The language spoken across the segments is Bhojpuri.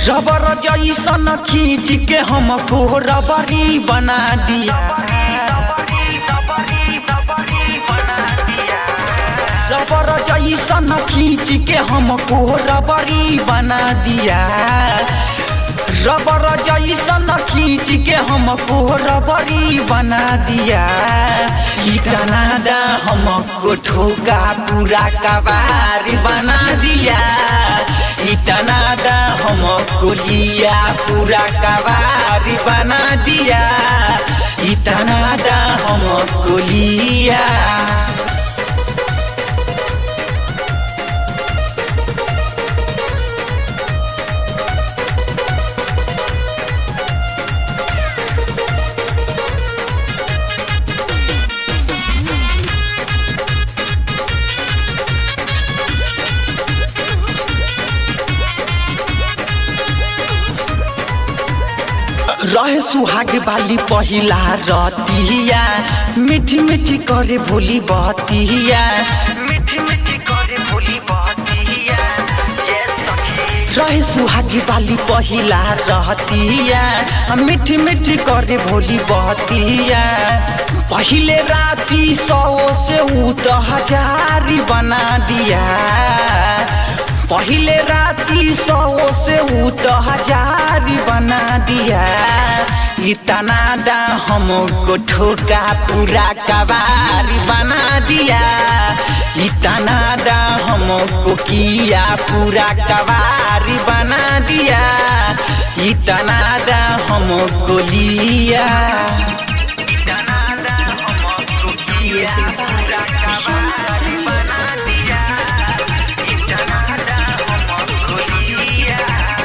रबर जैसन खींच के हमको रबरी बना दिया। रबर जैसन खींच के हमको रबरी बना दिया। रबर जैसन खींच के हमको रबरी बना दिया। इतना दा हमको ठोका पूरा कबारी बना दिया। इतना दा हमको लिया पूरा कबारी बना दिया। इतना दा हमको लिया। रहे सुहाग बाली पहिला रतिया। मीठी मीठी करे भोली बतिया। मीठी मीठी करे भोली बतिया। रहे सुहाग बाली पहिला रतिया। मीठी मीठी करे भोली बतिया। पहिले राती 100 से उ 1000 बना दिया। पहिले राती 100 से उ 1000 बना दिया। इतना दा हमको ठोका पूरा कबारी बना दिया। इतना दा हमको किया पूरा कबारी बना दिया। इतना दा हमको लिया। इतना दा हमको किया पूरा कबारी बना दिया। इतना दा हमको लिया।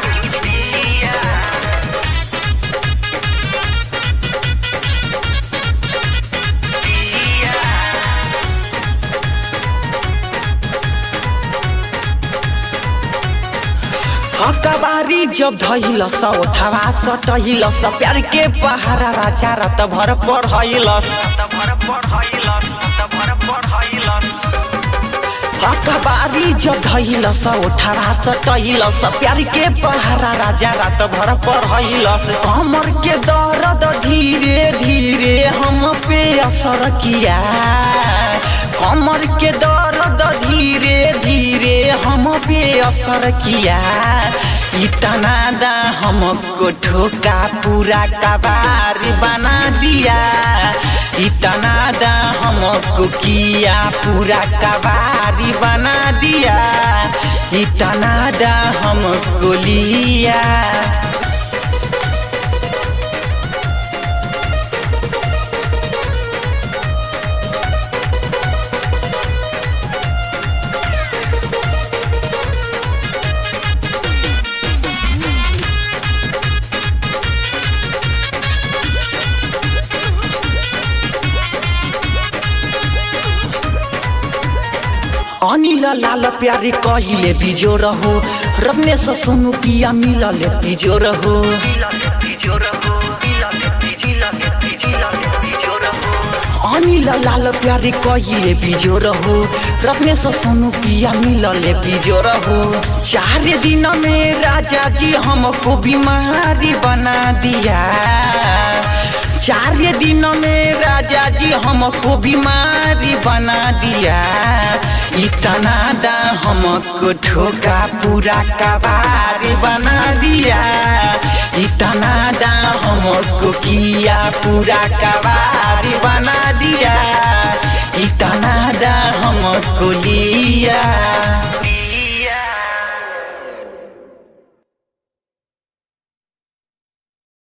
कबारी जब धैलस ओठवा सटैलस। प्यार के पहारा राजा रात भर पढ़ैलस। कबारी जब धैलस ओठवा सटैलस। प्यार के पहारा राजा रात भर पढ़ैलस। कमर के दर्द धीरे धीरे हम पे असर किया। कमर के दर्द धीरे धीरे हम पे असर किया। इतना दा हमको ठोका पूरा कबारी बना दिया। इतना दा हमको किया पूरा कबारी बना दिया। इतना दा हमको लिया। अनिल लाल प्यारे कहिले बिजो रहो। रबने से सुनु पिया मिलले बिजो रहो। अनिल लाल प्यारे कहिले बिजो रहो। रबने से सुनु पिया मिलले बिजो रहो। 4 दिन में राजा जी हमको बीमारी बना दिया। 4 दिन में राजा जी हमको बीमारी बना दिया। इतना दा हमको ठोका पूरा कबारी बना दिया। इतना दा हमको किया पूरा कबारी बना